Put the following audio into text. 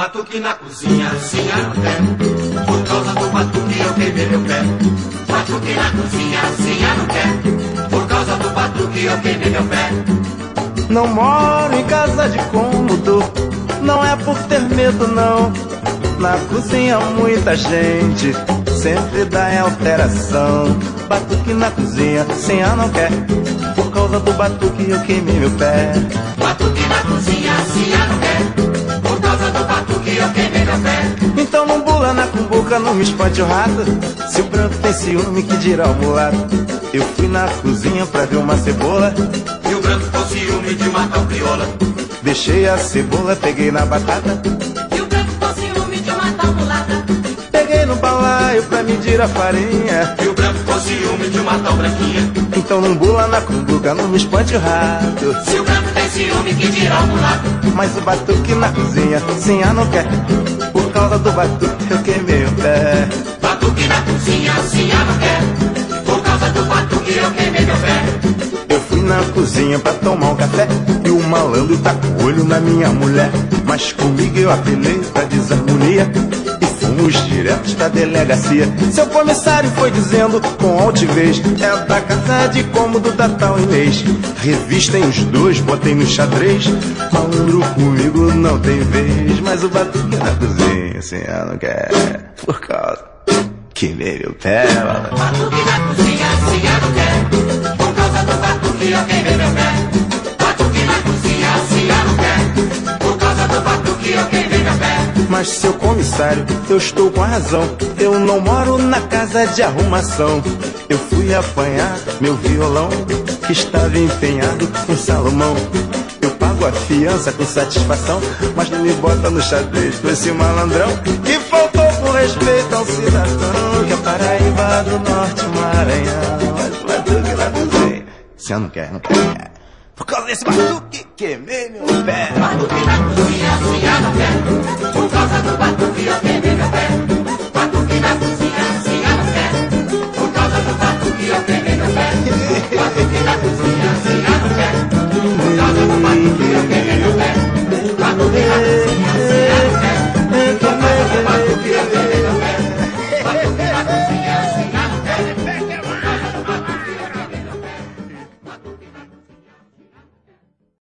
Batuque na cozinha, sim, eu não quero. Por causa do batuque eu queimei meu pé. Batuque na cozinha, sim, eu não quero. Por causa do batuque eu queimei meu pé. Não moro em casa de cômodo, não é por ter medo não. Na cozinha muita gente sempre dá em alteração. Batuque na cozinha, sim, eu não quero. Por causa do batuque eu queimei meu pé. Batuque na cozinha, sim, eu não quero. Por causa do batuque eu queimei meu pé. Então não bula na cumbuca, não me espante o rato. Se o branco tem ciúme, que dirá o mulato. Eu fui na cozinha pra ver uma cebola. E o branco com ciúme de matar o crioula. Deixei a cebola, peguei na batata. E o branco com ciúme de matar o mulata. Peguei no balaio pra medir a farinha. E o branco com ciúme de matar o branquinha. Então não bula na cumbuca, não me espante o rato. Se o branco tem ciúme, que dirá o mulato. Mas o batuque na cozinha, sim, eu não quero. Por causa do batuque eu queimei o pé. Batuque na cozinha, sim, eu não quero. Por causa do batuque eu queimei meu pé. Eu fui na cozinha pra tomar um café e o malandro tá com o olho na minha mulher. Mas comigo eu apelei pra desarmonia e fomos diretos pra delegacia. Seu comissário foi dizendo com altivez: é da casa de cômodo da tal Inês. Revistem os dois, botei no xadrez. Malandro comigo não tem vez. Mas o batuque na cozinha, assim, eu não quero. Por causa queimei meu pé. Batuque na cozinha, sim, eu não quero. Por causa do batuque eu queimei meu pé. Batuque na cozinha, sim, eu não quero. Por causa do batuque eu queimei meu pé. Mas, seu comissário, eu estou com a razão. Eu não moro na casa de arrumação. Eu fui apanhar meu violão, que estava empenhado em Salomão. Eu pago a fiança com satisfação, mas não me bota no xadrez com esse malandrão que faltou com respeito a um cidadão. Que é Paraíba do Norte, Maranhão. Mas batuque na cozinha, se eu não quero, não quero. Por causa desse batuque, queimei meu pé. Batuque na